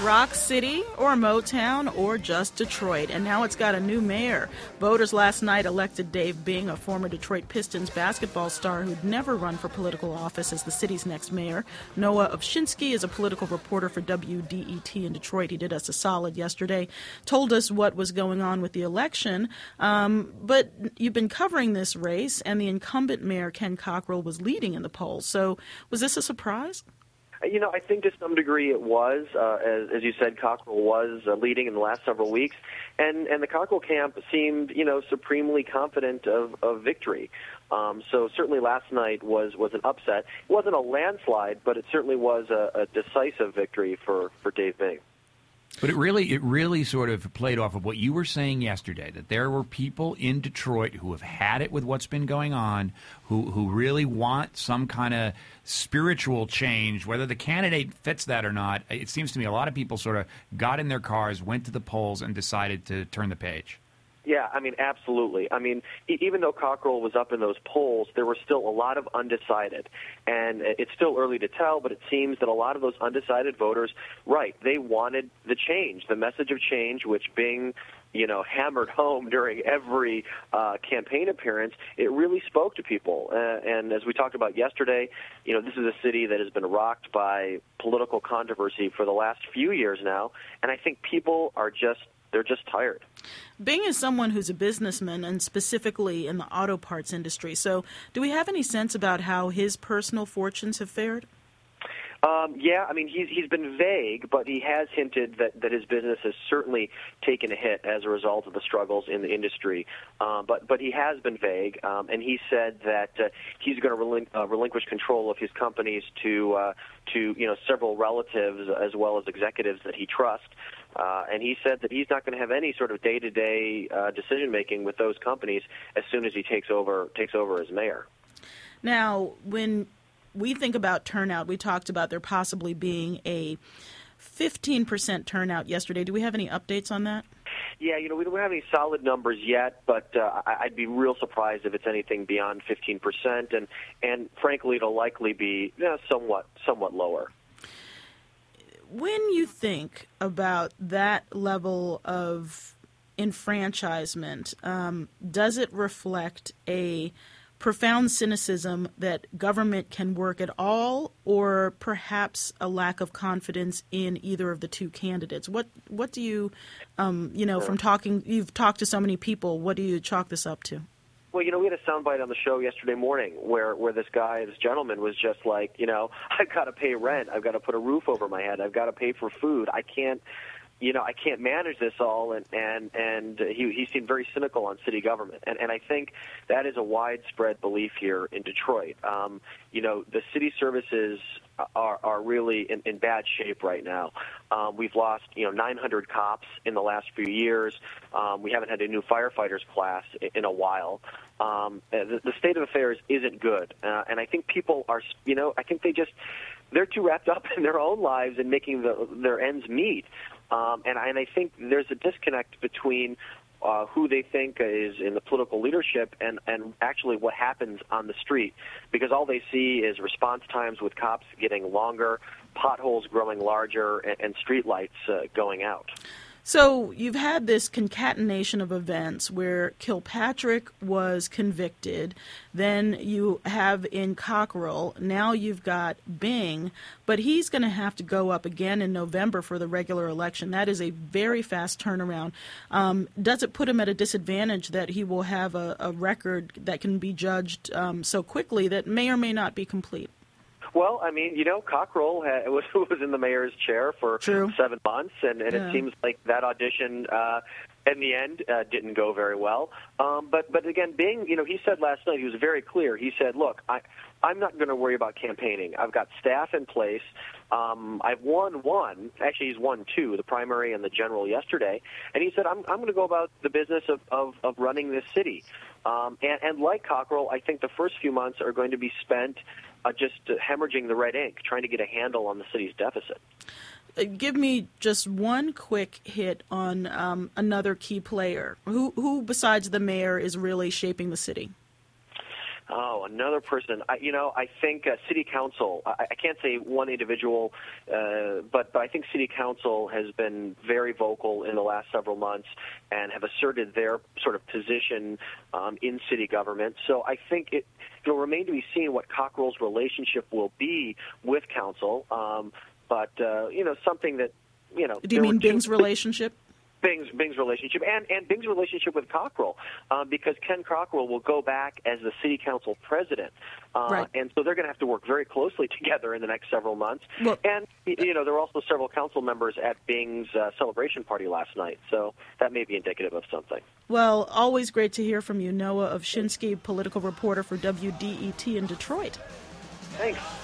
Rock City or Motown or just Detroit, and now it's got a new mayor. Voters last night elected Dave Bing, a former Detroit Pistons basketball star who'd never run for political office, as the city's next mayor. Noah Ovchinsky is a political reporter for WDET in Detroit. He did us a solid yesterday, told us what was going on with the election. But you've been covering this race, and the incumbent mayor, Ken Cockrell, was leading in the polls. So was this a surprise? I think to some degree it was. As you said, Cockrell was leading in the last several weeks, and the Cockrell camp seemed, supremely confident of victory. So certainly last night was an upset. It wasn't a landslide, but it certainly was a decisive victory for Dave Bing. But it really sort of played off of what you were saying yesterday, that there were people in Detroit who have had it with what's been going on, who really want some kind of spiritual change, whether the candidate fits that or not. It seems to me a lot of people sort of got in their cars, went to the polls, and decided to turn the page. Yeah, absolutely. Even though Cockrell was up in those polls, there were still a lot of undecided. And it's still early to tell, but it seems that a lot of those undecided voters, they wanted the change, the message of change, which Bing, hammered home during every campaign appearance. It really spoke to people. And as we talked about yesterday, this is a city that has been rocked by political controversy for the last few years now. And I think people they're just tired. Bing is someone who's a businessman, and specifically in the auto parts industry. So do we have any sense about how his personal fortunes have fared? He's been vague, but he has hinted that his business has certainly taken a hit as a result of the struggles in the industry. But he has been vague, and he said that he's going to relinquish control of his companies to several relatives as well as executives that he trusts. And he said that he's not going to have any sort of day-to-day decision-making with those companies as soon as he takes over as mayor. Now, when we think about turnout, we talked about there possibly being a 15% turnout yesterday. Do we have any updates on that? Yeah, we don't have any solid numbers yet, but I'd be real surprised if it's anything beyond 15%, and frankly, it'll likely be somewhat lower. When you think about that level of enfranchisement, does it reflect a profound cynicism that government can work at all, or perhaps a lack of confidence in either of the two candidates? What do you, from talking, you've talked to so many people, what do you chalk this up to? Well, we had a soundbite on the show yesterday morning where this gentleman was just like, I've got to pay rent, I've got to put a roof over my head, I've got to pay for food, I can't manage this all, and he seemed very cynical on city government, and I think that is a widespread belief here in Detroit. The city services are really in bad shape right now. We've lost 900 cops in the last few years. We haven't had a new firefighters class in a while. The state of affairs isn't good, and I think people are, I think they're too wrapped up in their own lives and making their ends meet. And I think there's a disconnect between who they think is in the political leadership and actually what happens on the street, because all they see is response times with cops getting longer, potholes growing larger, and street lights going out. So you've had this concatenation of events where Kilpatrick was convicted, then you have in Cockrell, now you've got Bing, but he's going to have to go up again in November for the regular election. That is a very fast turnaround. Does it put him at a disadvantage that he will have a record that can be judged so quickly that may or may not be complete? Well, Cockrell was in the mayor's chair for 7 months, and it seems like that audition in the end didn't go very well. But again, Bing, he said last night, he was very clear. He said, look, I'm not going to worry about campaigning. I've got staff in place. I've won one. Actually, he's won 2, the primary and the general yesterday. And he said, I'm going to go about the business of running this city. And like Cockrell, I think the first few months are going to be spent just hemorrhaging the red ink, trying to get a handle on the city's deficit. Give me just one quick hit on another key player. Who besides the mayor is really shaping the city? Oh, another person. I think City Council. I can't say one individual, but I think City Council has been very vocal in the last several months and have asserted their sort of position in city government. So I think it'll remain to be seen what Cockrell's relationship will be with council. But something that Do you mean Bing's relationship? Bing's relationship and Bing's relationship with Cockrell, because Ken Cockrell will go back as the city council president, right. And so they're going to have to work very closely together in the next several months. Well, and there were also several council members at Bing's celebration party last night, so that may be indicative of something. Well, always great to hear from you, Noah Ovshinsky, political reporter for WDET in Detroit. Thanks.